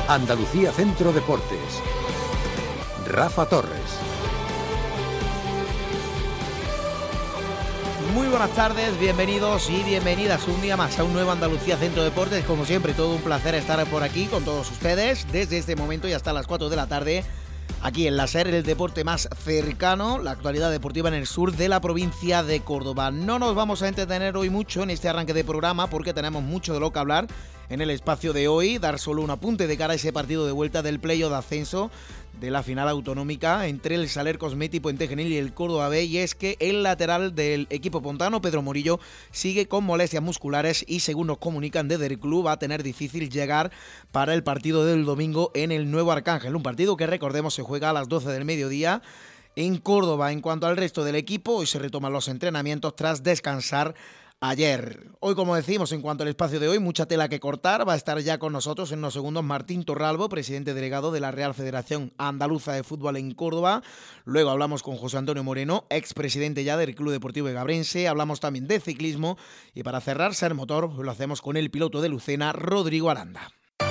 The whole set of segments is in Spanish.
Andalucía Centro Deportes. Rafa Torres. Muy buenas tardes, bienvenidos y bienvenidas un día más a un nuevo Andalucía Centro Deportes. Como siempre, todo un placer estar por aquí con todos ustedes desde este momento y hasta las 4 de la tarde. Aquí en la SER, el deporte más cercano, la actualidad deportiva en el sur de la provincia de Córdoba. No nos vamos a entretener hoy mucho en este arranque de programa porque tenemos mucho de lo que hablar en el espacio de hoy. Dar solo un apunte de cara a ese partido de vuelta del playoff de ascenso de la final autonómica entre el Saler Cosmeti Puente Genil y el Córdoba B, y es que el lateral del equipo pontano, Pedro Morillo, sigue con molestias musculares y según nos comunican desde el club va a tener difícil llegar para el partido del domingo en el Nuevo Arcángel, un partido que recordemos se juega a las 12 del mediodía en Córdoba. En cuanto al resto del equipo, hoy se retoman los entrenamientos tras descansar ayer. Hoy, como decimos, en cuanto al espacio de hoy, mucha tela que cortar. Va a estar ya con nosotros en unos segundos Martín Torralbo, presidente delegado de la Real Federación Andaluza de Fútbol en Córdoba. Luego hablamos con José Antonio Moreno, expresidente ya del Club Deportivo Egabrense. Hablamos también de ciclismo y para cerrar Ser Motor lo hacemos con el piloto de Lucena, Rodrigo Aranda.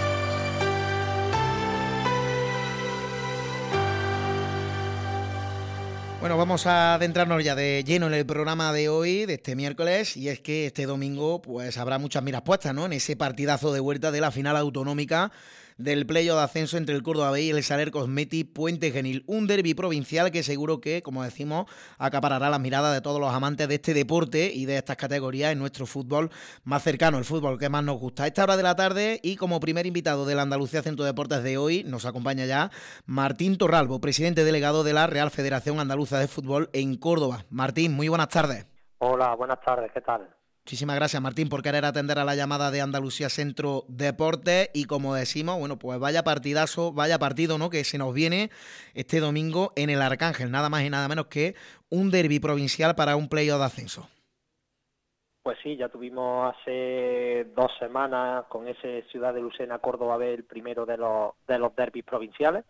Bueno, vamos a adentrarnos ya de lleno en el programa de hoy, de este miércoles, y es que este domingo pues habrá muchas miras puestas, ¿no?, en ese partidazo de vuelta de la final autonómica del playoff de ascenso entre el Córdoba B y el Saler Cosmeti Puente Genil. Un derbi provincial que seguro que, como decimos, acaparará las miradas de todos los amantes de este deporte y de estas categorías en nuestro fútbol más cercano, el fútbol que más nos gusta. A esta hora de la tarde y como primer invitado del Andalucía Centro Deportes de hoy, nos acompaña ya Martín Torralbo, presidente delegado de la Real Federación Andaluza de Fútbol en Córdoba. Martín, muy buenas tardes. Hola, buenas tardes, ¿qué tal? Muchísimas gracias, Martín, por querer atender a la llamada de Andalucía Centro Deportes. Y como decimos, bueno, pues vaya partidazo, vaya partido, ¿no?, que se nos viene este domingo en el Arcángel. Nada más y nada menos que un derbi provincial para un playoff de ascenso. Pues sí, ya tuvimos hace 2 semanas con ese Ciudad de Lucena Córdoba B el primero de los derbis provinciales.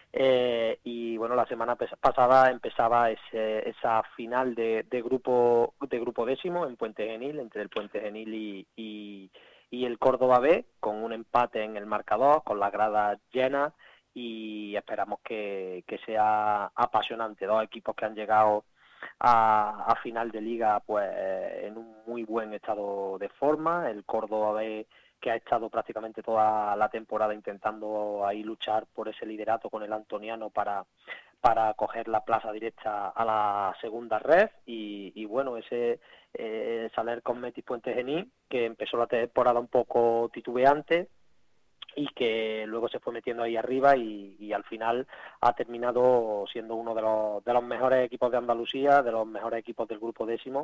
Y bueno, la semana pasada empezaba esa final de grupo décimo en Puente Genil, entre el Puente Genil y el Córdoba B, con un empate en el marcador, con las gradas llenas, y esperamos que sea apasionante. 2 equipos que han llegado a final de liga pues en un muy buen estado de forma. El Córdoba B, que ha estado prácticamente toda la temporada intentando ahí luchar por ese liderato con el antoniano para coger la plaza directa a la segunda red, y bueno, ese Saler Cosmeti Puente Genil, que empezó la temporada un poco titubeante y que luego se fue metiendo ahí arriba y al final ha terminado siendo uno de los mejores equipos de Andalucía, de los mejores equipos del grupo décimo,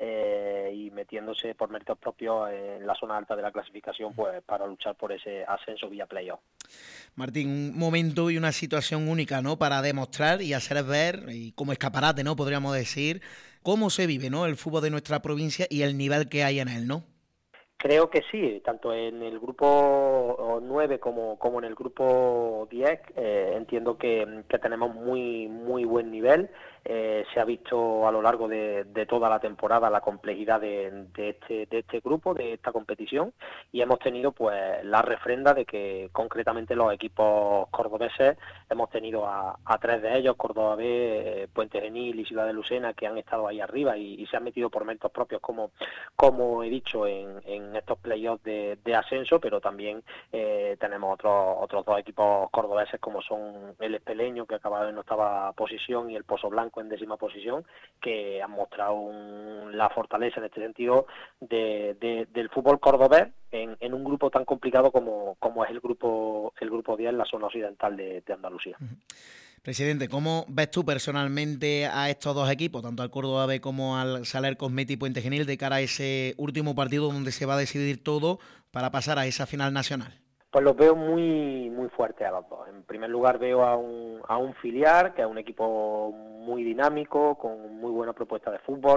y metiéndose por méritos propios en la zona alta de la clasificación, pues para luchar por ese ascenso vía playoff. Martín, un momento y una situación única, ¿no?, para demostrar y hacer ver, y como escaparate, ¿no?, podríamos decir, cómo se vive, ¿no?, el fútbol de nuestra provincia y el nivel que hay en él, ¿no? Creo que sí, tanto en el grupo 9 como en el grupo 10, entiendo que tenemos muy buen nivel. Se ha visto a lo largo de toda la temporada la complejidad de este grupo, de esta competición, y hemos tenido pues la refrenda de que concretamente los equipos cordobeses hemos tenido a 3 de ellos, Córdoba B, Puente Genil y Ciudad de Lucena, que han estado ahí arriba y se han metido por méritos propios, como he dicho, en estos playoffs de ascenso, pero también tenemos otros 2 equipos cordobeses, como son el Espeleño, que acaba en 8ª posición, y el Pozo Blanco en 10ª posición, que han mostrado la fortaleza en este sentido del fútbol cordobés en un grupo tan complicado como es el grupo 10 en la zona occidental de Andalucía. Presidente, ¿cómo ves tú personalmente a estos 2 equipos, tanto al Córdoba B como al Saler Cosmeti Puente Genil, de cara a ese último partido donde se va a decidir todo para pasar a esa final nacional? Pues los veo muy fuertes a los 2. En primer lugar veo a un filial, que es un equipo muy dinámico, con muy buena propuesta de fútbol,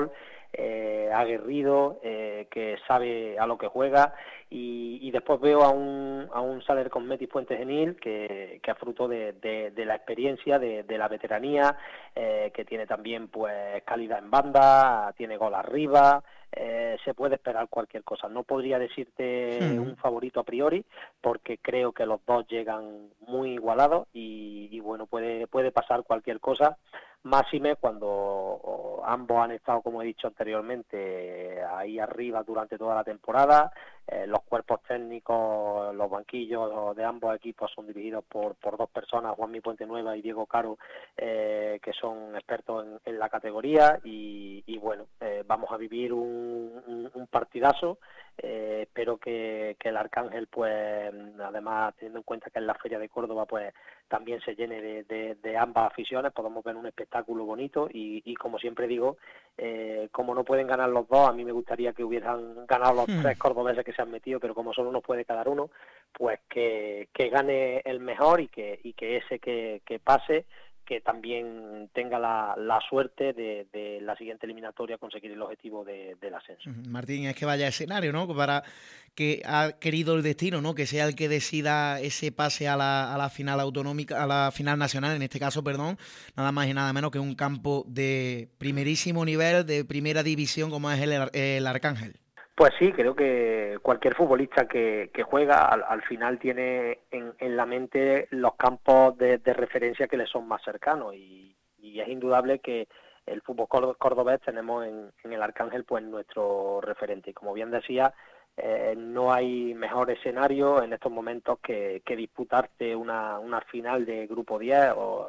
aguerrido, que sabe a lo que juega, y después veo a un Saler Cosmeti Puente-Genil que es fruto de la experiencia, de la veteranía, que tiene también pues calidad en banda, tiene gol arriba, se puede esperar cualquier cosa. No podría decirte un favorito a priori, porque creo que los dos llegan muy igualados y bueno, puede pasar cualquier cosa, máxime cuando ambos han estado, como he dicho anteriormente, ahí arriba durante toda la temporada. Los cuerpos técnicos, los banquillos de ambos equipos son dirigidos por dos personas, Juanmi Puentenueva y Diego Caro, que son expertos en la categoría, y bueno, vamos a vivir un partidazo. Espero que el Arcángel, pues además teniendo en cuenta que es la Feria de Córdoba, pues también se llene de ambas aficiones, podemos ver un espectáculo bonito, y como siempre digo, como no pueden ganar los dos, a mí me gustaría que hubieran ganado los tres cordobeses que se han metido, pero como solo nos puede quedar uno, pues que gane el mejor, y que ese que pase, que también tenga la suerte de la siguiente eliminatoria conseguir el objetivo del ascenso. Martín, es que vaya escenario, ¿no? Para que ha querido el destino, ¿no? Que sea el que decida ese pase a la final autonómica, a la final nacional, en este caso, perdón, nada más y nada menos que un campo de primerísimo nivel, de primera división, como es el Arcángel. Pues sí, creo que cualquier futbolista que juega al final tiene en la mente los campos de referencia que le son más cercanos, y es indudable que el fútbol cordobés tenemos en el Arcángel pues nuestro referente, y como bien decía, no hay mejor escenario en estos momentos que disputarte una final de grupo 10 o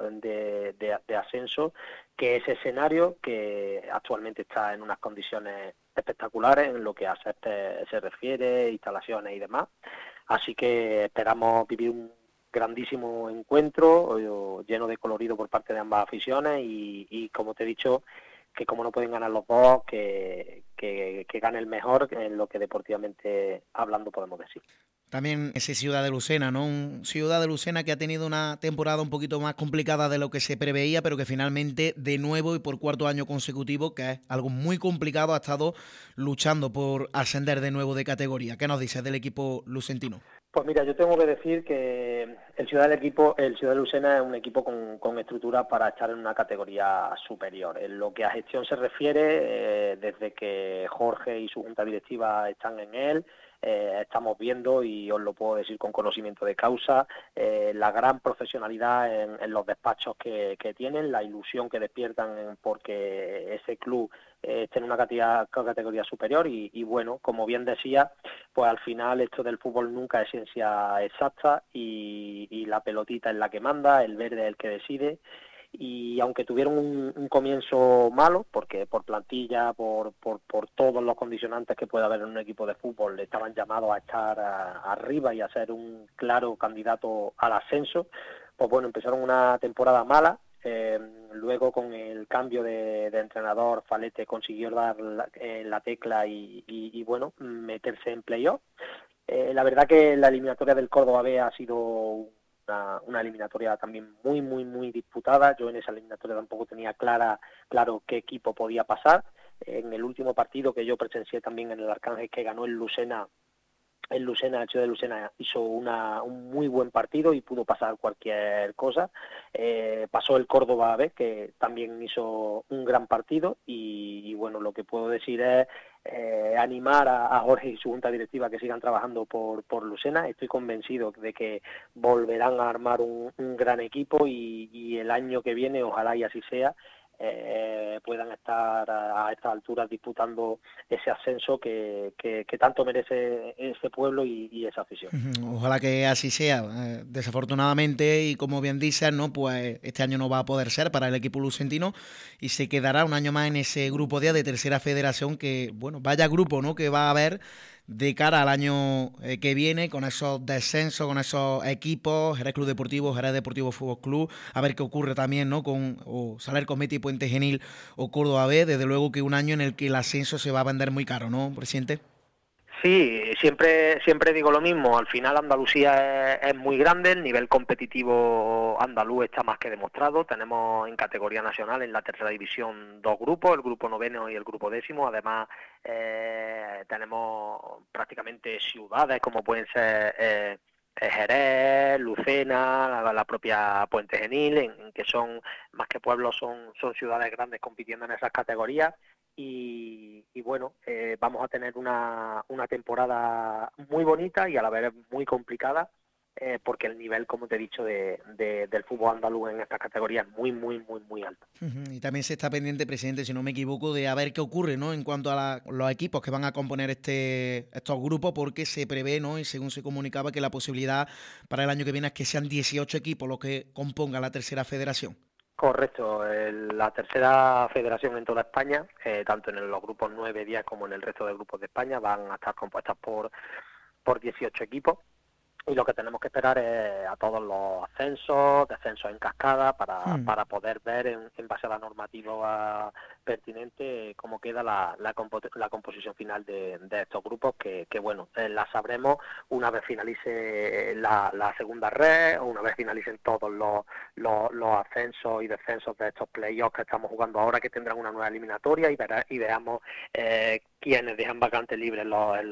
de ascenso, que ese escenario que actualmente está en unas condiciones espectaculares en lo que a césped se refiere, instalaciones y demás. Así que esperamos vivir un grandísimo encuentro lleno de colorido por parte de ambas aficiones, y como te he dicho, que como no pueden ganar los dos, que gane el mejor, en lo que deportivamente hablando podemos decir. También ese Ciudad de Lucena, ¿no? Un Ciudad de Lucena que ha tenido una temporada un poquito más complicada de lo que se preveía, pero que finalmente, de nuevo y por cuarto año consecutivo, que es algo muy complicado, ha estado luchando por ascender de nuevo de categoría. ¿Qué nos dices del equipo lucentino? Pues mira, yo tengo que decir que el Ciudad de Lucena es un equipo con estructura para estar en una categoría superior. En lo que a gestión se refiere, desde que Jorge y su junta directiva están en él, estamos viendo, y os lo puedo decir con conocimiento de causa, la gran profesionalidad en los despachos que tienen, la ilusión que despiertan porque ese club esté en una categoría superior, y bueno, como bien decía, pues al final esto del fútbol nunca es ciencia exacta, y la pelotita es la que manda, el verde es el que decide. Y aunque tuvieron un comienzo malo, porque por plantilla, por todos los condicionantes que puede haber en un equipo de fútbol, estaban llamados a estar arriba y a ser un claro candidato al ascenso, pues bueno, empezaron una temporada mala. Luego con el cambio de entrenador, Falete consiguió dar la tecla y bueno, meterse en playoff. La verdad que la eliminatoria del Córdoba B ha sido una eliminatoria también muy disputada. Yo en esa eliminatoria tampoco tenía claro qué equipo podía pasar. En el último partido que yo presencié también en el Arcángel, que ganó el Ciudad de Lucena hizo un muy buen partido y pudo pasar cualquier cosa. Pasó el Córdoba B, que también hizo un gran partido, y bueno, lo que puedo decir es animar a Jorge y su junta directiva que sigan trabajando por Lucena. Estoy convencido de que volverán a armar un gran equipo, y el año que viene, ojalá y así sea, puedan estar a estas alturas disputando ese ascenso que tanto merece ese pueblo y esa afición. Ojalá que así sea. Desafortunadamente, y como bien dices, ¿no? Pues este año no va a poder ser para el equipo lucentino, y se quedará un año más en ese grupo D de tercera federación, que, bueno, vaya grupo, ¿no? Que va a haber de cara al año que viene, con esos descensos, con esos equipos, Jerez Club Deportivo, Jerez Deportivo Fútbol Club, a ver qué ocurre también, ¿no? Con Saler Cosmeti, Puente-Genil o Córdoba B. Desde luego que un año en el que el ascenso se va a vender muy caro, ¿no, presidente? Sí, siempre digo lo mismo, al final Andalucía es muy grande, el nivel competitivo andaluz está más que demostrado, tenemos en categoría nacional en la tercera división 2 grupos, el grupo noveno y el grupo décimo, además tenemos prácticamente ciudades como pueden ser Jerez, Lucena, la propia Puente Genil, en que son más que pueblos, son ciudades grandes compitiendo en esas categorías. Y bueno, vamos a tener una temporada muy bonita y a la vez muy complicada, porque el nivel, como te he dicho, del fútbol andaluz en estas categorías es muy alto. Y también se está pendiente, presidente, si no me equivoco, de a ver qué ocurre, ¿no?, en cuanto a los equipos que van a componer estos grupos, porque se prevé, ¿no?, y según se comunicaba, que la posibilidad para el año que viene es que sean 18 equipos los que compongan la tercera federación. Correcto, la tercera federación en toda España, tanto en los grupos 9, 10 como en el resto de grupos de España, van a estar compuestas por 18 equipos. Y lo que tenemos que esperar es a todos los ascensos, descensos en cascada, para poder ver en base a la normativa pertinente cómo queda la composición final de estos grupos, que bueno, la sabremos una vez finalice la segunda red, o una vez finalicen todos los ascensos y descensos de estos playoffs que estamos jugando ahora, que tendrán una nueva eliminatoria, y veamos quiénes dejan vacantes libres en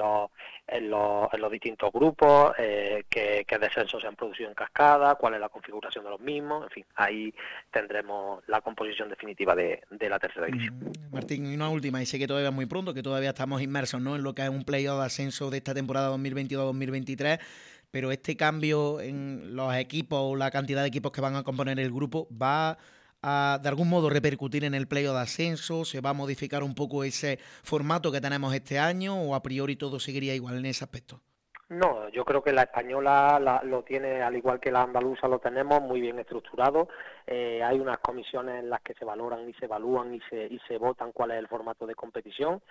los distintos grupos, qué descensos se han producido en cascada, cuál es la configuración de los mismos, en fin, ahí tendremos la composición definitiva de la tercera división. Martín, y una última, y sé que todavía es muy pronto, que todavía estamos inmersos, ¿no?, en lo que es un playoff de ascenso de esta temporada 2022-2023, pero este cambio en los equipos o la cantidad de equipos que van a componer el grupo va a, de algún modo, repercutir en el playoff de ascenso. ¿Se va a modificar un poco ese formato que tenemos este año, o a priori todo seguiría igual en ese aspecto? No, yo creo que la española lo tiene, al igual que la andaluza lo tenemos, muy bien estructurado. Hay unas comisiones en las que se valoran y se evalúan y se votan cuál es el formato de competición.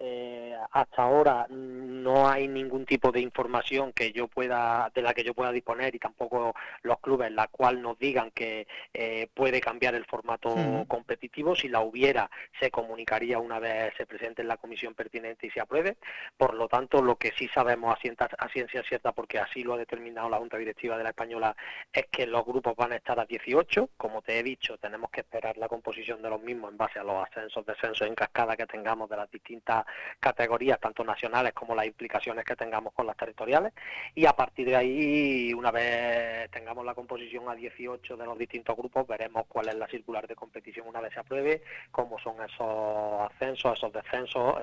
Hasta ahora no hay ningún tipo de información de la que yo pueda disponer, y tampoco los clubes, la cual nos digan que puede cambiar el formato competitivo. Si la hubiera, se comunicaría una vez se presente en la comisión pertinente y se apruebe. Por lo tanto, lo que sí sabemos a ciencia cierta, porque así lo ha determinado la Junta Directiva de la Española, es que los grupos van a estar a 18. Como te he dicho, tenemos que esperar la composición de los mismos en base a los ascensos, descensos en cascada que tengamos de las distintas categorías, tanto nacionales como las implicaciones que tengamos con las territoriales, y a partir de ahí, una vez tengamos la composición a 18 de los distintos grupos, veremos cuál es la circular de competición una vez se apruebe, cómo son esos ascensos, esos descensos,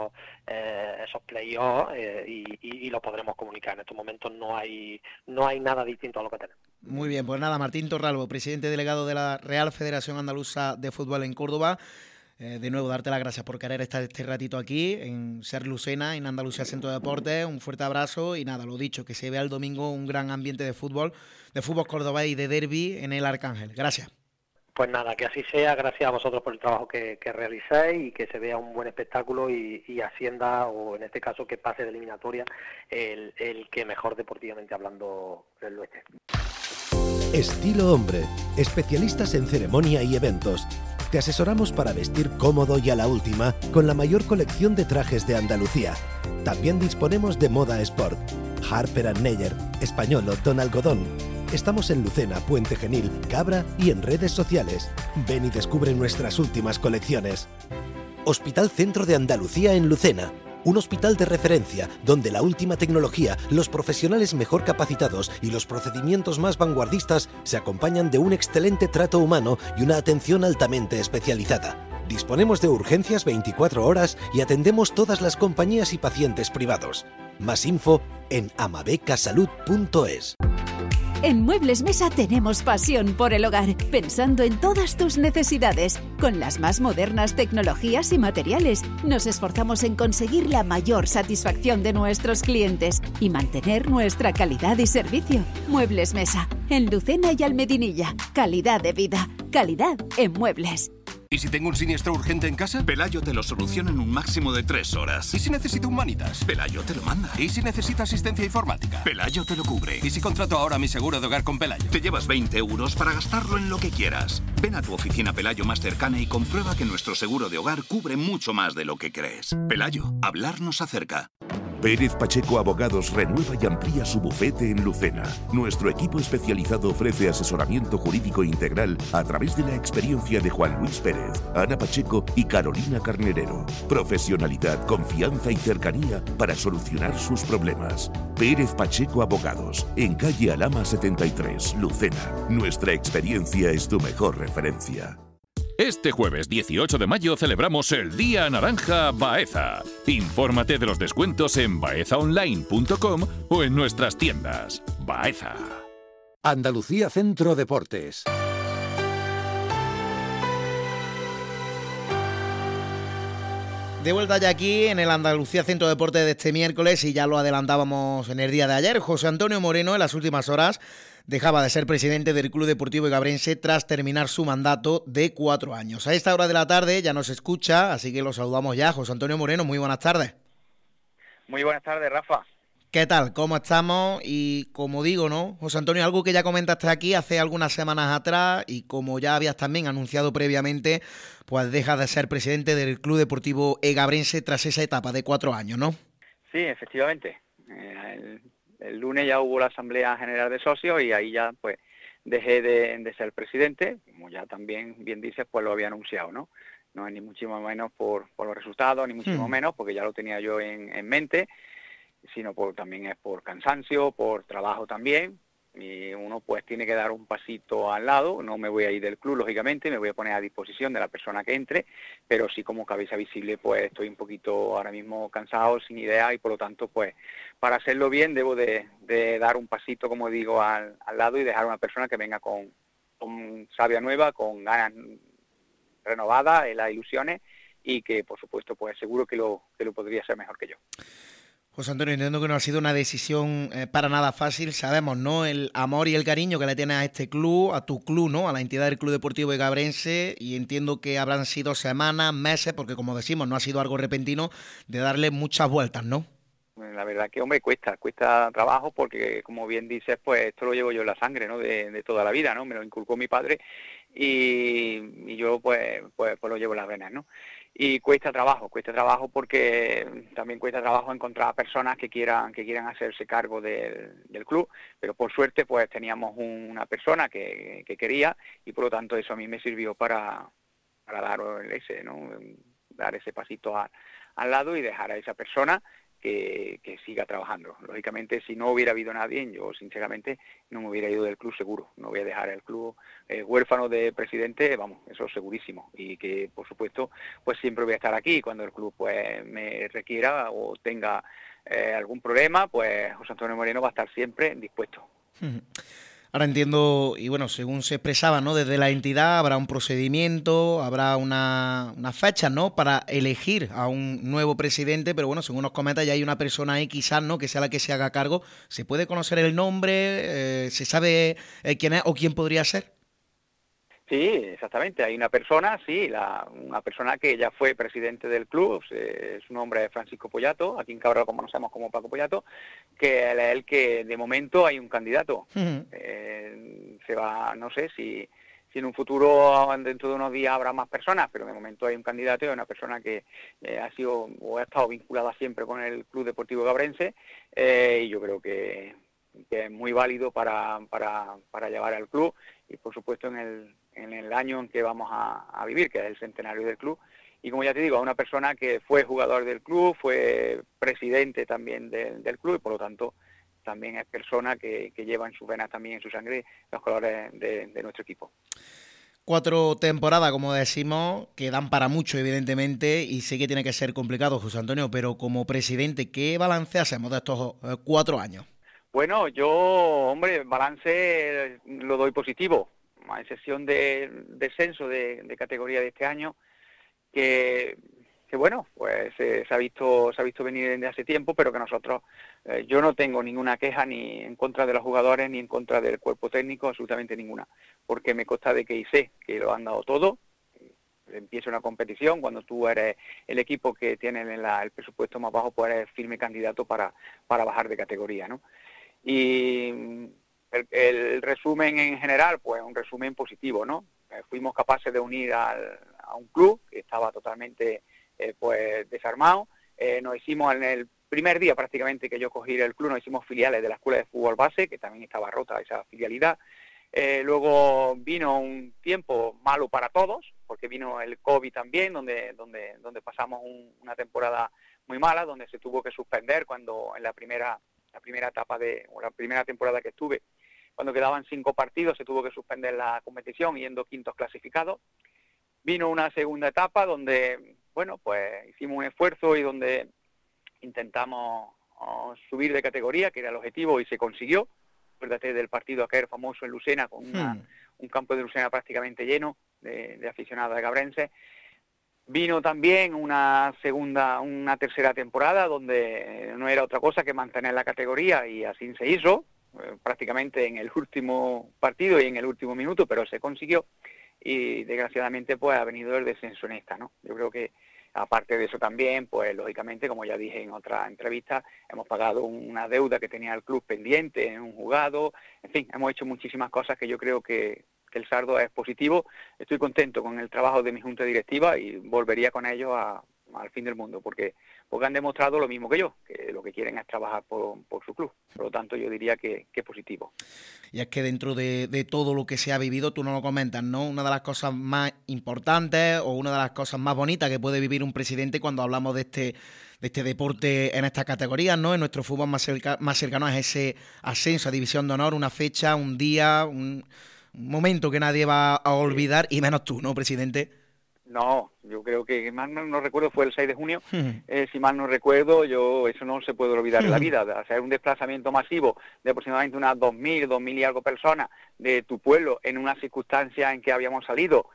esos playoffs, y lo podremos comunicar. En estos momentos no hay nada distinto a lo que tenemos. Muy bien, pues nada, Martín Torralbo, presidente delegado de la Real Federación Andaluza de Fútbol en Córdoba. De nuevo, darte las gracias por querer estar este ratito aquí en Ser Lucena, en Andalucía Centro de Deportes. Un fuerte abrazo y nada, lo dicho, que se vea el domingo un gran ambiente de fútbol cordobés y de derbi en el Arcángel. Gracias. Pues nada, que así sea. Gracias a vosotros por el trabajo que realicéis, y que se vea un buen espectáculo y ascienda, o en este caso que pase de eliminatoria el que mejor deportivamente hablando lo esté. Estilo Hombre, especialistas en ceremonia y eventos. Te asesoramos para vestir cómodo y a la última, con la mayor colección de trajes de Andalucía. También disponemos de moda sport. Harper & Neyer, Españolo, Don Algodón. Estamos en Lucena, Puente Genil, Cabra y en redes sociales. Ven y descubre nuestras últimas colecciones. Hospital Centro de Andalucía en Lucena. Un hospital de referencia donde la última tecnología, los profesionales mejor capacitados y los procedimientos más vanguardistas se acompañan de un excelente trato humano y una atención altamente especializada. Disponemos de urgencias 24 horas y atendemos todas las compañías y pacientes privados. Más info en amabecasalud.es. En Muebles Mesa tenemos pasión por el hogar, pensando en todas tus necesidades. Con las más modernas tecnologías y materiales, nos esforzamos en conseguir la mayor satisfacción de nuestros clientes y mantener nuestra calidad y servicio. Muebles Mesa, en Lucena y Almedinilla. Calidad de vida, calidad en muebles. ¿Y si tengo un siniestro urgente en casa? Pelayo te lo soluciona en un máximo de 3 horas. ¿Y si necesito un Humanitas? Pelayo te lo manda. ¿Y si necesita asistencia informática? Pelayo te lo cubre. ¿Y si contrato ahora mi seguro de hogar con Pelayo? Te llevas 20 euros para gastarlo en lo que quieras. Ven a tu oficina Pelayo más cercana y comprueba que nuestro seguro de hogar cubre mucho más de lo que crees. Pelayo, hablar nos acerca. Pérez Pacheco Abogados renueva y amplía su bufete en Lucena. Nuestro equipo especializado ofrece asesoramiento jurídico integral a través de la experiencia de Juan Luis Pérez, Ana Pacheco y Carolina Carnerero. Profesionalidad, confianza y cercanía para solucionar sus problemas. Pérez Pacheco Abogados, en calle Alhama 73, Lucena. Nuestra experiencia es tu mejor referencia. Este jueves 18 de mayo celebramos el Día Naranja Baeza. Infórmate de los descuentos en baezaonline.com o en nuestras tiendas. Baeza. Andalucía Centro Deportes. De vuelta ya aquí en el Andalucía Centro Deportes de este miércoles, y ya lo adelantábamos en el día de ayer. José Antonio Moreno en las últimas horas dejaba de ser presidente del Club Deportivo Egabrense tras terminar su mandato de 4 años. A esta hora de la tarde ya nos escucha, así que lo saludamos ya. José Antonio Moreno, muy buenas tardes. Muy buenas tardes, Rafa. ¿Qué tal? ¿Cómo estamos? Y como digo, ¿no, José Antonio? Algo que ya comentaste aquí hace algunas semanas atrás, y como ya habías también anunciado previamente, pues dejas de ser presidente del Club Deportivo Egabrense tras esa etapa de 4 años, ¿no? Sí, efectivamente. El lunes ya hubo la Asamblea General de Socios y ahí ya pues dejé de ser presidente, como ya también bien dices, pues lo había anunciado, ¿no? No es ni muchísimo menos por los resultados, ni muchísimo menos, porque ya lo tenía yo en mente, sino también es por cansancio, por trabajo también, y uno pues tiene que dar un pasito al lado. No me voy a ir del club, lógicamente, me voy a poner a disposición de la persona que entre, pero sí, como cabeza visible, pues estoy un poquito ahora mismo cansado, sin idea, y por lo tanto pues para hacerlo bien debo de dar un pasito, como digo, al lado, y dejar a una persona que venga con savia nueva, con ganas renovadas, las ilusiones, y que por supuesto pues seguro que lo podría hacer mejor que yo. José Antonio, entiendo que no ha sido una decisión para nada fácil. Sabemos, ¿no?, el amor y el cariño que le tienes a este club, a tu club, ¿no?, a la entidad del Club Deportivo Egabrense, y entiendo que habrán sido semanas, meses, porque como decimos, no ha sido algo repentino, de darle muchas vueltas, ¿no? La verdad que, hombre, cuesta trabajo, porque como bien dices, pues esto lo llevo yo en la sangre, ¿no?, de toda la vida, ¿no? Me lo inculcó mi padre y yo pues lo llevo en las venas, ¿no? Y cuesta trabajo porque también cuesta trabajo encontrar personas que quieran hacerse cargo del club, pero por suerte pues teníamos una persona que quería, y por lo tanto eso a mí me sirvió para dar ese pasito al lado y dejar a esa persona que siga trabajando. Lógicamente, si no hubiera habido nadie, yo sinceramente no me hubiera ido del club seguro. No voy a dejar el club huérfano de presidente, vamos, eso segurísimo. Y que, por supuesto, pues siempre voy a estar aquí. Cuando el club pues me requiera o tenga algún problema, pues José Antonio Moreno va a estar siempre dispuesto. Ahora entiendo, y bueno, según se expresaba, ¿no?, desde la entidad habrá un procedimiento, habrá una fecha, ¿no?, para elegir a un nuevo presidente, pero bueno, según nos comenta, ya hay una persona ahí quizás, ¿no?, que sea la que se haga cargo. ¿Se puede conocer el nombre? ¿Se sabe quién es o quién podría ser? Sí, exactamente. Hay una persona, una persona que ya fue presidente del club, su nombre es Francisco Pollato, aquí en Cabral como conocemos como Paco Pollato, que es el que de momento hay un candidato. No sé si en un futuro, dentro de unos días, habrá más personas, pero de momento hay un candidato, y una persona que ha sido o ha estado vinculada siempre con el Club Deportivo Egabrense, y yo creo que es muy válido para llevar al club, y por supuesto en el año en que vamos a vivir, que es el centenario del club. Y como ya te digo, a una persona que fue jugador del club, fue presidente también del club, y por lo tanto también es persona que lleva en sus venas, también en su sangre, los colores de nuestro equipo. 4 temporadas, como decimos, que dan para mucho, evidentemente, y sé que tiene que ser complicado, José Antonio, pero como presidente, ¿qué balance hacemos de estos 4 años? Bueno, yo, hombre, balance lo doy positivo, a excepción del descenso de categoría de este año, que bueno, pues se ha visto venir desde hace tiempo, pero que nosotros, yo no tengo ninguna queja ni en contra de los jugadores ni en contra del cuerpo técnico, absolutamente ninguna, porque me consta de que sé que lo han dado todo. Empieza una competición, cuando tú eres el equipo que tiene el presupuesto más bajo, pues eres firme candidato para bajar de categoría, ¿no? Y el resumen en general, pues un resumen positivo, ¿no? Fuimos capaces de unir a un club que estaba totalmente pues desarmado. Nos hicimos en el primer día prácticamente que yo cogí el club, nos hicimos filiales de la Escuela de Fútbol Base, que también estaba rota esa filialidad. Luego vino un tiempo malo para todos, porque vino el COVID también, donde pasamos una temporada muy mala, donde se tuvo que suspender cuando en la primera etapa o la primera temporada que estuve, cuando quedaban 5 partidos, se tuvo que suspender la competición, yendo quintos clasificados. Vino una segunda etapa donde, bueno, pues hicimos un esfuerzo y donde intentamos subir de categoría, que era el objetivo, y se consiguió. Acuérdate del partido aquel famoso en Lucena, con un campo de Lucena prácticamente lleno de aficionados de Cabrense. Vino también una tercera temporada donde no era otra cosa que mantener la categoría, y así se hizo, prácticamente en el último partido y en el último minuto, pero se consiguió, y desgraciadamente pues ha venido el descenso en esta, ¿no? Yo creo que aparte de eso también, pues lógicamente, como ya dije en otra entrevista, hemos pagado una deuda que tenía el club pendiente en un juzgado. En fin, hemos hecho muchísimas cosas que yo creo que el saldo es positivo. Estoy contento con el trabajo de mi junta directiva y volvería con ellos al fin del mundo, porque han demostrado lo mismo que yo, que lo que quieren es trabajar por su club. Por lo tanto, yo diría que es positivo. Y es que dentro de todo lo que se ha vivido, tú no lo comentas, ¿no? Una de las cosas más importantes o una de las cosas más bonitas que puede vivir un presidente cuando hablamos de este deporte en estas categorías, ¿no? En nuestro fútbol más cercano es ese ascenso a División de Honor, una fecha, un día, un momento que nadie va a olvidar, y menos tú, ¿no, presidente? No, yo creo que, más no recuerdo, fue el 6 de junio, si mal no recuerdo, eso no se puede olvidar en la vida, hacer un desplazamiento masivo de aproximadamente unas 2.000 y algo personas de tu pueblo en una circunstancia en que habíamos salido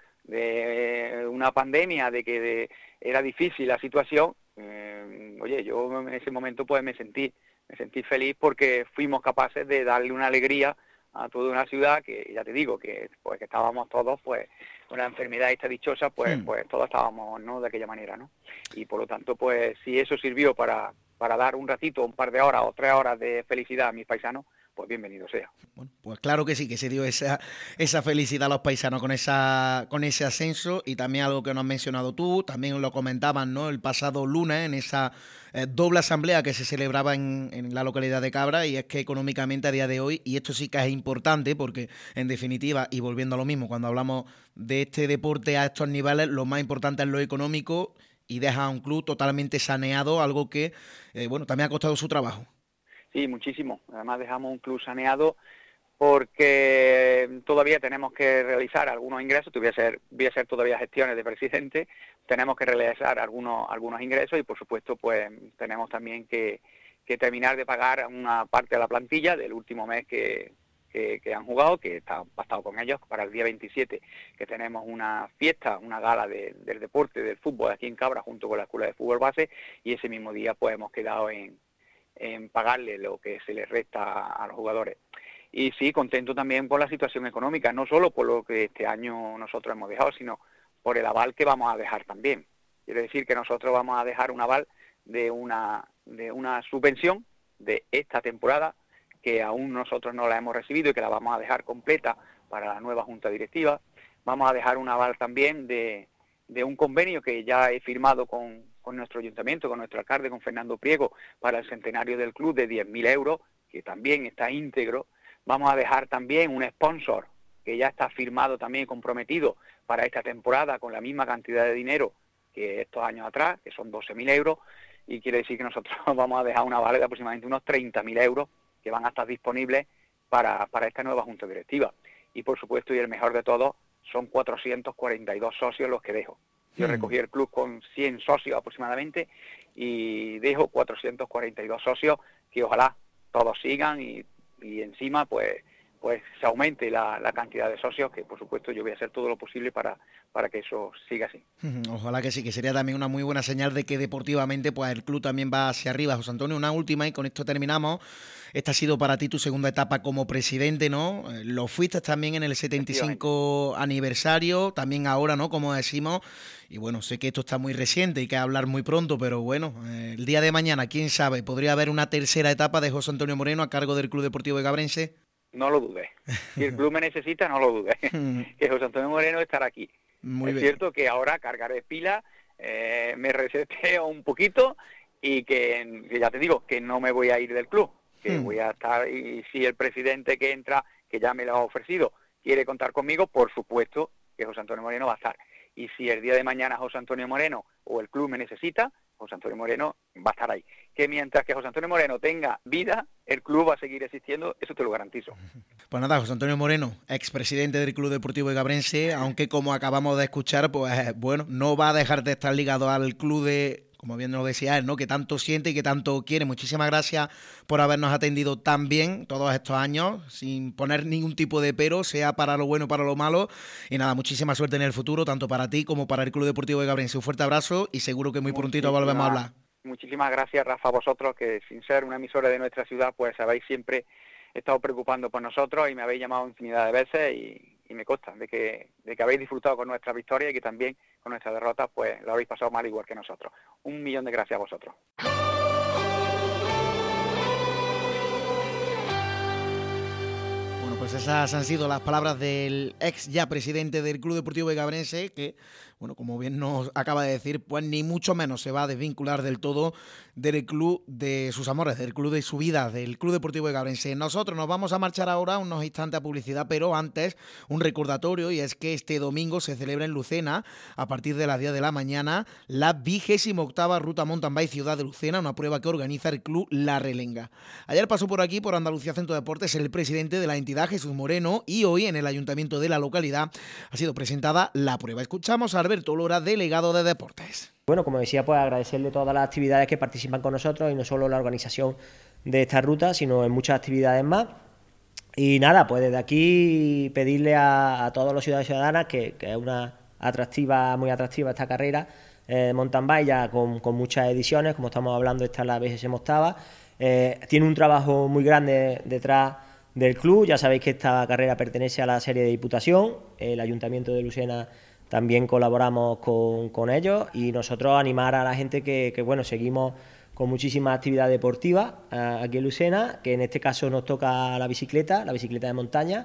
de una pandemia, de que era difícil la situación. Oye, yo en ese momento pues me sentí feliz, porque fuimos capaces de darle una alegría a toda una ciudad que, ya te digo, que estábamos todos pues con la enfermedad esta dichosa, pues todos estábamos, ¿no?, de aquella manera, ¿no? Y por lo tanto, pues si eso sirvió para dar un ratito, un par de horas o 3 horas de felicidad a mis paisanos, pues bienvenido sea. Bueno, pues claro que sí, que se dio esa felicidad a los paisanos con ese ascenso, y también algo que no has mencionado tú, también lo comentaban, ¿no?, el pasado lunes en esa doble asamblea que se celebraba en la localidad de Cabra, y es que económicamente a día de hoy, y esto sí que es importante porque en definitiva, y volviendo a lo mismo, cuando hablamos de este deporte a estos niveles, lo más importante es lo económico, y deja a un club totalmente saneado, algo que, bueno, también ha costado su trabajo. Sí, muchísimo. Además dejamos un club saneado porque todavía tenemos que realizar algunos ingresos. Voy a hacer todavía gestiones de presidente. Tenemos que realizar algunos ingresos, y por supuesto pues tenemos también que terminar de pagar una parte de la plantilla del último mes que han jugado, que está pactado con ellos para el día 27, que tenemos una fiesta, una gala del deporte, del fútbol aquí en Cabra, junto con la Escuela de Fútbol Base, y ese mismo día pues hemos quedado en pagarle lo que se les resta a los jugadores. Y sí, contento también por la situación económica, no solo por lo que este año nosotros hemos dejado, sino por el aval que vamos a dejar también. Quiere decir que nosotros vamos a dejar un aval de una subvención de esta temporada, que aún nosotros no la hemos recibido y que la vamos a dejar completa para la nueva junta directiva. Vamos a dejar un aval también de un convenio que ya he firmado con nuestro ayuntamiento, con nuestro alcalde, con Fernando Priego, para el centenario del club, de 10.000 euros, que también está íntegro. Vamos a dejar también un sponsor que ya está firmado también y comprometido para esta temporada, con la misma cantidad de dinero que estos años atrás, que son 12.000 euros, y quiere decir que nosotros vamos a dejar una vale de aproximadamente unos 30.000 euros que van a estar disponibles para esta nueva junta directiva. Y por supuesto, y el mejor de todo, son 442 socios los que dejo. Yo recogí el club con 100 socios aproximadamente, y dejo 442 socios que ojalá todos sigan y encima pues se aumente la cantidad de socios, que por supuesto yo voy a hacer todo lo posible para que eso siga así. Ojalá que sí, que sería también una muy buena señal de que deportivamente pues el club también va hacia arriba. José Antonio, una última y con esto terminamos. Esta ha sido para ti tu segunda etapa como presidente, ¿no? Lo fuiste también en el 75 aniversario, también ahora, ¿no?, como decimos. Y bueno, sé que esto está muy reciente y que hablar muy pronto, pero bueno, el día de mañana, quién sabe, podría haber una tercera etapa de José Antonio Moreno a cargo del Club Deportivo de Cabrense. No lo dudes. Si el club me necesita, no lo dudes. Que José Antonio Moreno estará aquí. Muy es bien. Cierto que ahora cargaré pilas, me reseteo un poquito y que ya te digo, que no me voy a ir del club, que voy a estar, y si el presidente que entra, que ya me lo ha ofrecido, quiere contar conmigo, por supuesto que José Antonio Moreno va a estar. Y si el día de mañana José Antonio Moreno o el club me necesita, José Antonio Moreno va a estar ahí. Que mientras que José Antonio Moreno tenga vida, el club va a seguir existiendo, eso te lo garantizo. Pues nada, José Antonio Moreno, expresidente del Club Deportivo Egabrense, aunque como acabamos de escuchar, pues bueno, no va a dejar de estar ligado al club de, como bien nos decía él, ¿no?, que tanto siente y que tanto quiere. Muchísimas gracias por habernos atendido tan bien todos estos años, sin poner ningún tipo de pero, sea para lo bueno o para lo malo. Y nada, muchísima suerte en el futuro, tanto para ti como para el Club Deportivo Egabrense. Un fuerte abrazo y seguro que muy prontito volvemos a hablar. Muchísimas gracias, Rafa, a vosotros, que sin ser una emisora de nuestra ciudad, pues habéis siempre estado preocupando por nosotros y me habéis llamado infinidad de veces y me consta de que habéis disfrutado con nuestra victoria y que también con nuestra derrota pues lo habéis pasado mal igual que nosotros. 1.000.000 de gracias a vosotros. Bueno, pues esas han sido las palabras del ex ya presidente del Club Deportivo Egabrense, que, bueno, como bien nos acaba de decir, pues ni mucho menos se va a desvincular del todo del club de sus amores, del club de su vida, del Club Deportivo Egabrense.Nosotros nos vamos a marchar ahora unos instantes a publicidad, pero antes un recordatorio, y es que este domingo se celebra en Lucena, a partir de las 10 de la mañana, la 28ª Ruta Mountain Bike Ciudad de Lucena, una prueba que organiza el Club La Relenga. Ayer pasó por aquí, por Andalucía Centro de Deportes, el presidente de la entidad, Jesús Moreno, y hoy en el ayuntamiento de la localidad ha sido presentada la prueba. Escuchamos a Alberto Lora, delegado de Deportes. Bueno, como decía, pues agradecerle todas las actividades que participan con nosotros y no solo la organización de esta ruta, sino en muchas actividades más. Y nada, pues desde aquí pedirle a todos los ciudadanos y ciudadanas que es una muy atractiva esta carrera mountain bike, ya con muchas ediciones, como estamos hablando, esta es la 28ª. Tiene un trabajo muy grande detrás del club. Ya sabéis que esta carrera pertenece a la serie de Diputación, el Ayuntamiento de Lucena también colaboramos con ellos, y nosotros animar a la gente que bueno, seguimos con muchísimas actividades deportivas aquí en Lucena, que en este caso nos toca la bicicleta de montaña.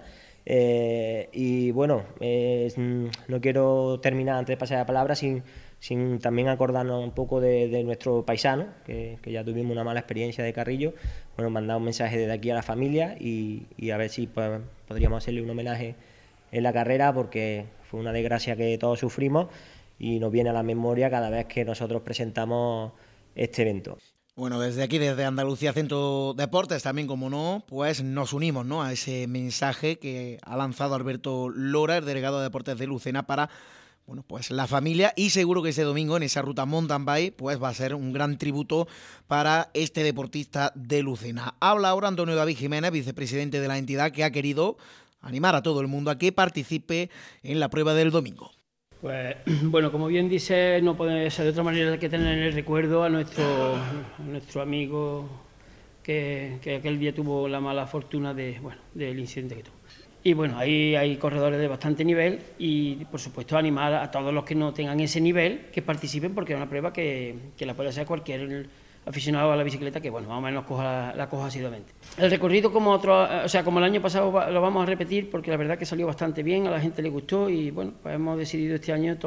Y bueno, no quiero terminar antes de pasar la palabra sin también acordarnos un poco de nuestro paisano, que ya tuvimos una mala experiencia de Carrillo. Bueno, mandar un mensaje desde aquí a la familia y a ver si pues, podríamos hacerle un homenaje en la carrera, porque fue una desgracia que todos sufrimos y nos viene a la memoria cada vez que nosotros presentamos este evento. Bueno, desde aquí, desde Andalucía Centro Deportes, también, como no, pues nos unimos, ¿no?, a ese mensaje que ha lanzado Alberto Lora, el delegado de Deportes de Lucena, para, bueno, pues la familia, y seguro que ese domingo en esa ruta mountain bike pues va a ser un gran tributo para este deportista de Lucena. Habla ahora Antonio David Jiménez, vicepresidente de la entidad, que ha querido animar a todo el mundo a que participe en la prueba del domingo. Pues bueno, como bien dice, no puede ser de otra manera que tener en el recuerdo a nuestro amigo que aquel día tuvo la mala fortuna del incidente que tuvo. Y bueno, ahí hay corredores de bastante nivel y, por supuesto, animar a todos los que no tengan ese nivel que participen, porque es una prueba que la puede hacer cualquier aficionado a la bicicleta que, bueno, más o menos la coja asiduamente. El recorrido como el año pasado lo vamos a repetir, porque la verdad que salió bastante bien, a la gente le gustó y, bueno, pues hemos decidido este año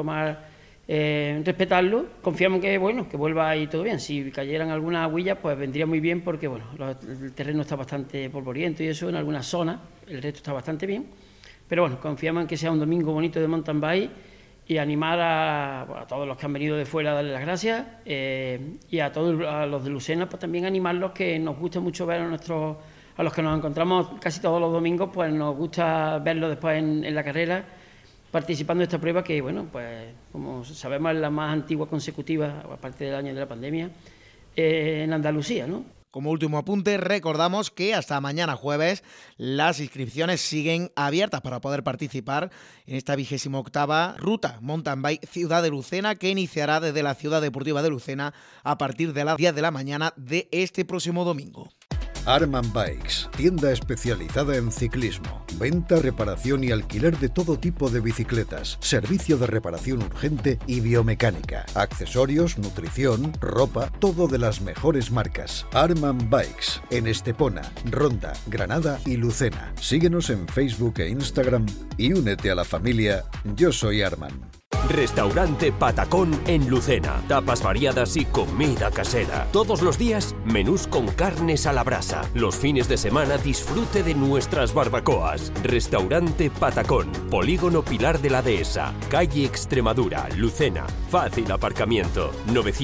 respetarlo. Confiamos que vuelva ahí todo bien. Si cayeran algunas huellas, pues vendría muy bien, porque, bueno, el terreno está bastante polvoriento y eso en algunas zonas, el resto está bastante bien. Pero, bueno, confiamos en que sea un domingo bonito de mountain bike y animar a todos los que han venido de fuera a darle las gracias, y a los de Lucena, pues también animarlos, que nos gusta mucho ver a los que nos encontramos casi todos los domingos, pues nos gusta verlos después en la carrera participando de esta prueba, que, bueno, pues como sabemos es la más antigua consecutiva, aparte del año de la pandemia, en Andalucía, ¿no? Como último apunte, recordamos que hasta mañana jueves las inscripciones siguen abiertas para poder participar en esta 28ª Ruta Mountain Bike Ciudad de Lucena, que iniciará desde la Ciudad Deportiva de Lucena a partir de las 10 de la mañana de este próximo domingo. Arman Bikes, tienda especializada en ciclismo, venta, reparación y alquiler de todo tipo de bicicletas, servicio de reparación urgente y biomecánica, accesorios, nutrición, ropa, todo de las mejores marcas. Arman Bikes, en Estepona, Ronda, Granada y Lucena. Síguenos en Facebook e Instagram y únete a la familia Yo Soy Arman. Restaurante Patacón en Lucena. Tapas variadas y comida casera. Todos los días, menús con carnes a la brasa. Los fines de semana, disfrute de nuestras barbacoas. Restaurante Patacón. Polígono Pilar de la Dehesa. Calle Extremadura, Lucena. Fácil aparcamiento.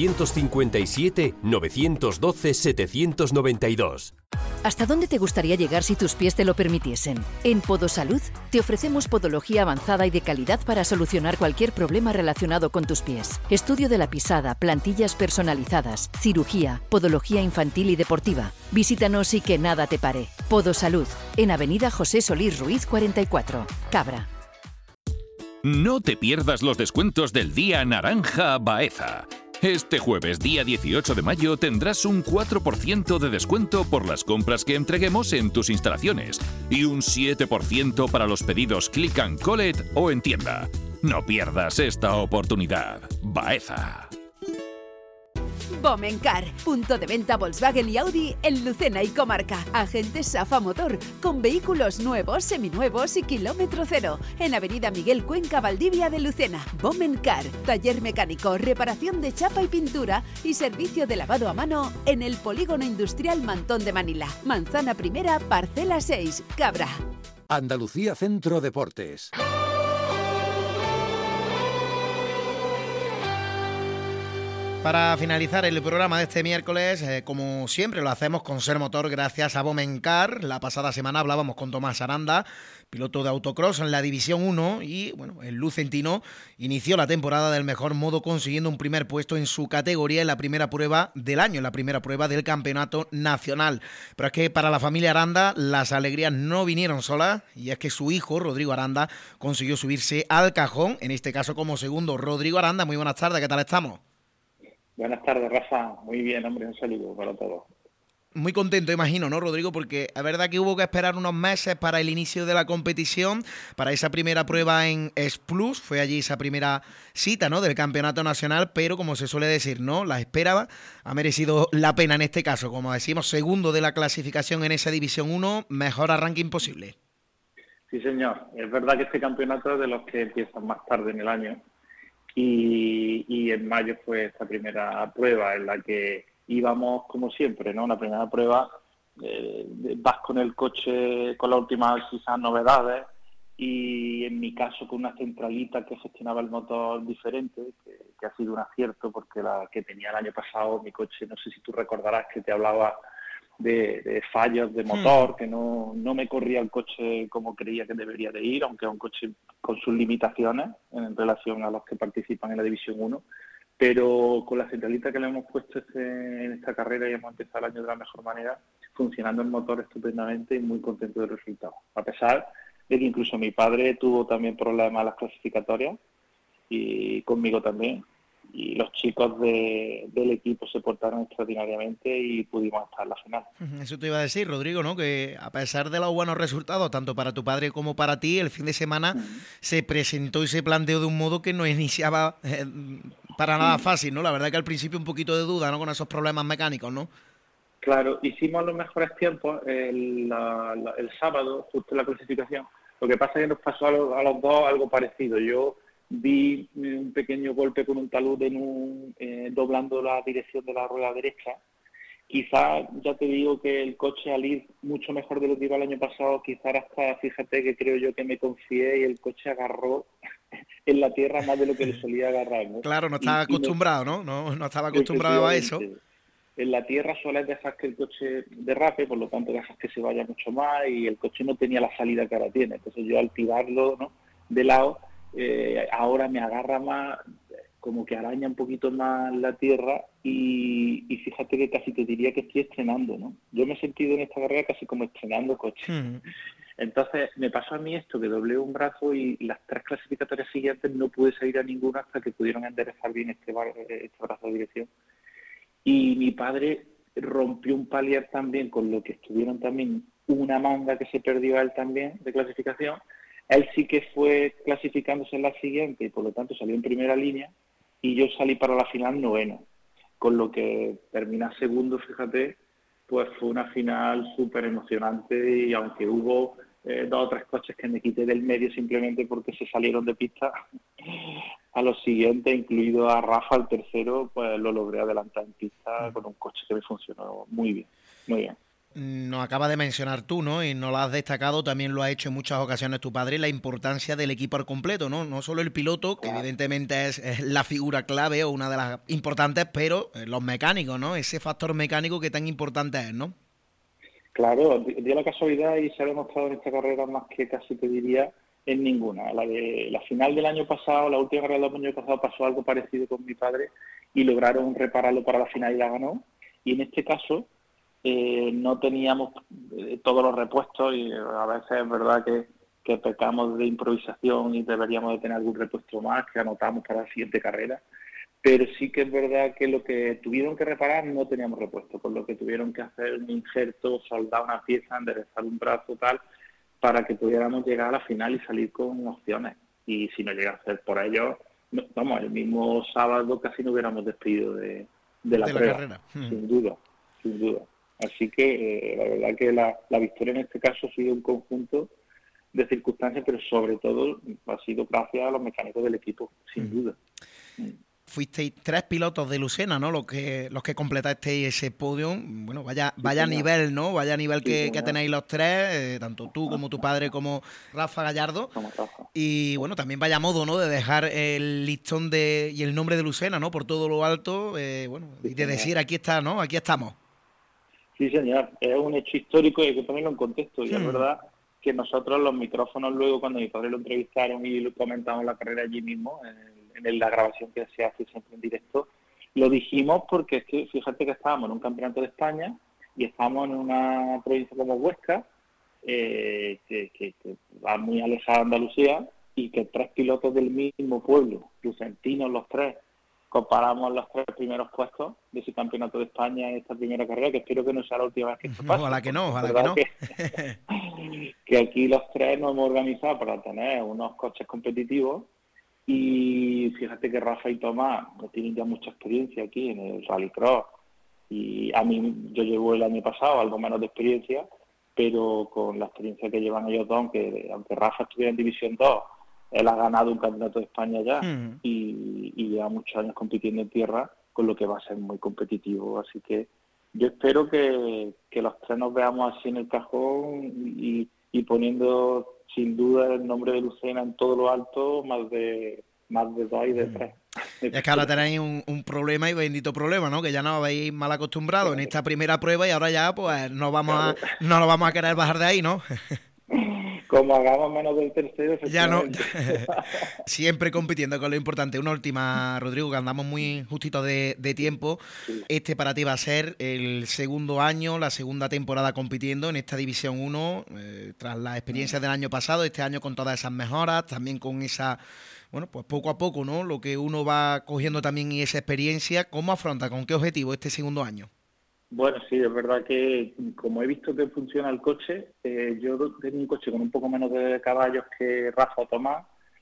957-912-792. ¿Hasta dónde te gustaría llegar si tus pies te lo permitiesen? En Podosalud te ofrecemos podología avanzada y de calidad para solucionar cualquier problema relacionado con tus pies. Estudio de la pisada, plantillas personalizadas, cirugía, podología infantil y deportiva. Visítanos y que nada te pare. Podosalud, en Avenida José Solís Ruiz 44, Cabra. No te pierdas los descuentos del Día Naranja Baeza. Este jueves, día 18 de mayo, tendrás un 4% de descuento por las compras que entreguemos en tus instalaciones y un 7% para los pedidos Click and Collect o en tienda. No pierdas esta oportunidad. Baeza. Bomencar, punto de venta Volkswagen y Audi en Lucena y comarca. Agente Safa Motor, con vehículos nuevos, seminuevos y kilómetro cero. En Avenida Miguel Cuenca, Valdivia de Lucena. Bomencar, taller mecánico, reparación de chapa y pintura y servicio de lavado a mano en el Polígono Industrial Mantón de Manila. Manzana Primera, parcela 6, Cabra. Andalucía Centro Deportes. Para finalizar el programa de este miércoles, como siempre lo hacemos con Ser Motor gracias a Bomencar. La pasada semana hablábamos con Tomás Aranda, piloto de autocross en la División 1 y bueno, el lucentino inició la temporada del mejor modo consiguiendo un primer puesto en su categoría en la primera prueba del año, en la primera prueba del campeonato nacional. Pero es que para la familia Aranda las alegrías no vinieron solas y es que su hijo, Rodrigo Aranda, consiguió subirse al cajón, en este caso como segundo. Rodrigo Aranda, muy buenas tardes, ¿qué tal estamos? Buenas tardes, Rafa. Muy bien, hombre, un saludo para todos. Muy contento, imagino, ¿no, Rodrigo? Porque es verdad que hubo que esperar unos meses para el inicio de la competición, para esa primera prueba en S+, fue allí esa primera cita, ¿no?, del campeonato nacional, pero como se suele decir, ¿no?, la espera ha merecido la pena en este caso. Como decimos, segundo de la clasificación en esa División 1, mejor arranque imposible. Sí, señor. Es verdad que este campeonato es de los que empiezan más tarde en el año. Y en mayo fue esta primera prueba en la que íbamos como siempre, ¿no? La primera prueba, vas con el coche con las últimas quizás novedades y en mi caso con una centralita que gestionaba el motor diferente, que ha sido un acierto porque la que tenía el año pasado mi coche, no sé si tú recordarás que te hablaba de fallos de motor, que no me corría el coche como creía que debería de ir, aunque es un coche con sus limitaciones en relación a los que participan en la División 1, pero con la centralita que le hemos puesto en esta carrera y hemos empezado el año de la mejor manera, funcionando el motor estupendamente y muy contento del resultado. A pesar de que incluso mi padre tuvo también problemas en las clasificatorias y conmigo también, y los chicos del equipo se portaron extraordinariamente y pudimos estar en la final. Eso te iba a decir, Rodrigo, ¿no?, que a pesar de los buenos resultados, tanto para tu padre como para ti, el fin de semana se presentó y se planteó de un modo que no iniciaba para nada fácil, ¿no? La verdad que al principio un poquito de duda, ¿no?, con esos problemas mecánicos, ¿no? Claro, hicimos los mejores tiempos el sábado, justo en la clasificación. Lo que pasa es que nos pasó a los dos algo parecido. Yo vi un pequeño golpe con un talud doblando la dirección de la rueda derecha. Quizás, ya te digo que el coche al ir mucho mejor de lo que iba el año pasado, quizás hasta, fíjate que creo yo que me confié y el coche agarró en la tierra más de lo que le solía agarrar, ¿no? Claro, no estaba acostumbrado, ¿no? No estaba acostumbrado a eso. En la tierra sueles dejar que el coche derrape, por lo tanto dejas que se vaya mucho más y el coche no tenía la salida que ahora tiene. Entonces yo al tirarlo, ¿no?, de lado, ahora me agarra más, como que araña un poquito más la tierra y fíjate que casi te diría que estoy estrenando, ¿no? Yo me he sentido en esta carrera casi como estrenando coche. Entonces me pasó a mí esto, que doblé un brazo y las 3 clasificatorias siguientes no pude salir a ninguna hasta que pudieron enderezar bien este brazo de dirección. Y mi padre rompió un palier también, con lo que estuvieron también una manga que se perdió a él también de clasificación. Él sí que fue clasificándose en la siguiente y por lo tanto salió en primera línea y yo salí para la final 9º, con lo que terminar segundo, fíjate, pues fue una final súper emocionante y aunque hubo 2 o 3 coches que me quité del medio simplemente porque se salieron de pista, a los siguientes, incluido a Rafa, el tercero, pues lo logré adelantar en pista con un coche que me funcionó muy bien, muy bien. Nos acabas de mencionar tú, ¿no? Y nos lo has destacado, también lo ha hecho en muchas ocasiones tu padre, la importancia del equipo al completo, ¿no? No solo el piloto, que evidentemente es la figura clave o una de las importantes, pero los mecánicos, ¿no? Ese factor mecánico que tan importante es, ¿no? Claro, dio la casualidad y se ha demostrado en esta carrera más que casi te diría en ninguna. La final del año pasado, la última carrera del año pasado, pasó algo parecido con mi padre y lograron repararlo para la final y la ganó. Y en este caso no teníamos todos los repuestos y a veces es verdad que pecamos de improvisación y deberíamos de tener algún repuesto más que anotamos para la siguiente carrera. Pero sí que es verdad que lo que tuvieron que reparar no teníamos repuesto, por lo que tuvieron que hacer un injerto, soldar una pieza, enderezar un brazo, tal, para que pudiéramos llegar a la final y salir con opciones. Y si no llega a ser por ello, vamos, el mismo sábado casi no hubiéramos despedido de la carrera, sin duda. Así que la verdad que la victoria en este caso ha sido un conjunto de circunstancias, pero sobre todo ha sido gracias a los mecánicos del equipo, sin duda. Fuisteis 3 pilotos de Lucena, ¿no? Los que completasteis ese podium. Bueno, vaya nivel, ¿no? Vaya nivel que tenéis los tres, tanto tú como tu padre como Rafa Gallardo. Y bueno, también vaya modo, ¿no? De dejar el listón y el nombre de Lucena, ¿no? Por todo lo alto, bueno, y de decir, aquí está, ¿no? Aquí estamos. Sí, señor. Es un hecho histórico y hay que ponerlo en contexto. Y es verdad que nosotros los micrófonos luego, cuando mi padre lo entrevistaron y lo comentamos la carrera allí mismo, en la grabación que se hace siempre en directo, lo dijimos porque es que fíjate que estábamos en un campeonato de España y estamos en una provincia como Huesca, que va muy alejada de Andalucía, y que 3 pilotos del mismo pueblo, lucentinos los 3, comparamos los 3 primeros puestos de ese campeonato de España en esta primera carrera, que espero que no sea la última vez que esto pase. Ojalá que no, ojalá que no. Que aquí los 3 nos hemos organizado para tener unos coches competitivos. Y fíjate que Rafa y Tomás tienen ya mucha experiencia aquí en el rallycross, y a mí yo llevo el año pasado algo menos de experiencia, pero con la experiencia que llevan ellos dos, aunque Rafa estuviera en División 2, él ha ganado un campeonato de España ya y lleva muchos años compitiendo en tierra, con lo que va a ser muy competitivo. Así que yo espero que los 3 nos veamos así en el cajón y poniendo sin duda el nombre de Lucena en todo lo alto, más de 2 y de 3. Es que ahora tenéis un problema, y bendito problema, ¿no? Que ya nos habéis mal acostumbrado en esta primera prueba y ahora ya pues no lo vamos a querer bajar de ahí, ¿no? Como hagamos menos del tercero, ya no. Siempre compitiendo con lo importante. Una última, Rodrigo, que andamos muy justitos de tiempo. Sí. Para ti va a ser el segundo año, la segunda temporada compitiendo en esta División 1, tras la experiencia del año pasado, este año con todas esas mejoras, también con esa, bueno, pues poco a poco, ¿no? Lo que uno va cogiendo también y esa experiencia. ¿Cómo afronta, con qué objetivo este segundo año? Bueno, sí, es verdad que como he visto que funciona el coche, yo tengo un coche con un poco menos de caballos que Rafa o Tomás,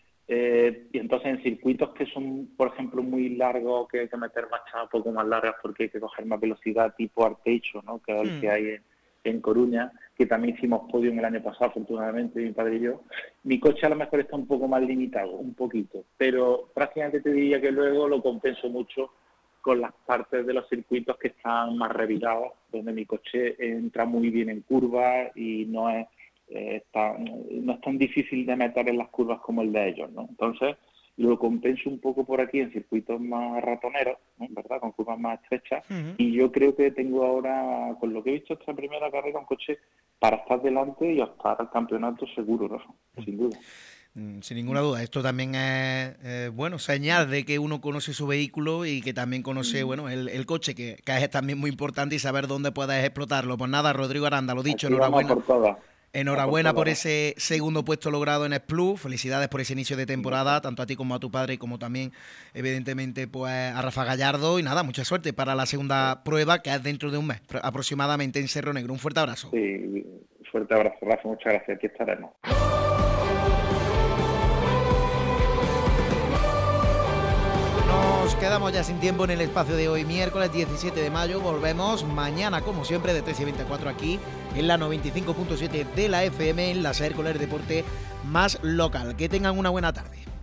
y entonces en circuitos que son, por ejemplo, muy largos, que hay que meter marchas un poco más largas porque hay que coger más velocidad, tipo Arteixo, ¿no? Que es el que hay en Coruña, que también hicimos podio el año pasado, afortunadamente, mi padre y yo. Mi coche a lo mejor está un poco más limitado, un poquito, pero prácticamente te diría que luego lo compenso mucho con las partes de los circuitos que están más revirados, donde mi coche entra muy bien en curvas y no es tan difícil de meter en las curvas como el de ellos, ¿no? Entonces, lo compenso un poco por aquí en circuitos más ratoneros, ¿no? ¿Verdad? Con curvas más estrechas. Y yo creo que tengo ahora, con lo que he visto esta primera carrera, un coche para estar delante y optar al campeonato seguro, ¿no? Sin duda. Sin ninguna duda. Esto también es bueno, señal de que uno conoce su vehículo y que también conoce bueno el coche, que es también muy importante, y saber dónde puedes explotarlo. Pues nada, Rodrigo Aranda, lo dicho, enhorabuena por ese segundo puesto logrado en Splu. Felicidades por ese inicio de temporada, tanto a ti como a tu padre, como también, evidentemente, pues a Rafa Gallardo. Y nada, mucha suerte para la segunda prueba, que es dentro de un mes, aproximadamente, en Cerro Negro. Un fuerte abrazo. Sí, fuerte abrazo, Rafa. Muchas gracias. Aquí estaremos. Nos quedamos ya sin tiempo en el espacio de hoy, miércoles 17 de mayo. Volvemos mañana, como siempre, de 13 y 24 aquí en la 95.7 de la FM, en la SER, con el deporte más local. Que tengan una buena tarde.